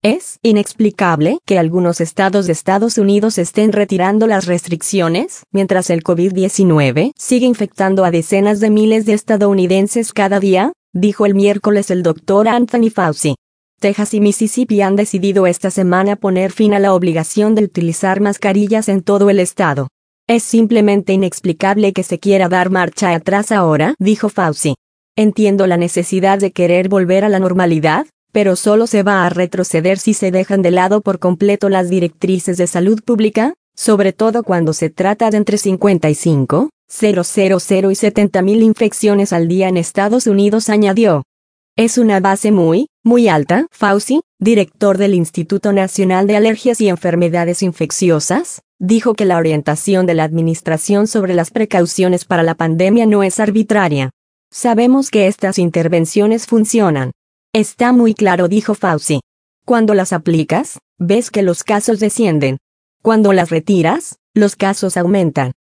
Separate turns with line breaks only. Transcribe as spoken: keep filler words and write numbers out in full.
Es inexplicable que algunos estados de Estados Unidos estén retirando las restricciones, mientras el COVID diecinueve sigue infectando a decenas de miles de estadounidenses cada día, dijo el miércoles el doctor Anthony Fauci. Texas y Mississippi han decidido esta semana poner fin a la obligación de utilizar mascarillas en todo el estado. Es simplemente inexplicable que se quiera dar marcha atrás ahora, dijo Fauci. Entiendo la necesidad de querer volver a la normalidad, pero solo se va a retroceder si se dejan de lado por completo las directrices de salud pública, sobre todo cuando se trata de entre cincuenta y cinco mil y setenta mil infecciones al día en Estados Unidos, añadió. Es una base muy, muy alta. Fauci, director del Instituto Nacional de Alergias y Enfermedades Infecciosas, dijo que la orientación de la administración sobre las precauciones para la pandemia no es arbitraria. Sabemos que estas intervenciones funcionan. Está muy claro, dijo Fauci. Cuando las aplicas, ves que los casos descienden. Cuando las retiras, los casos aumentan.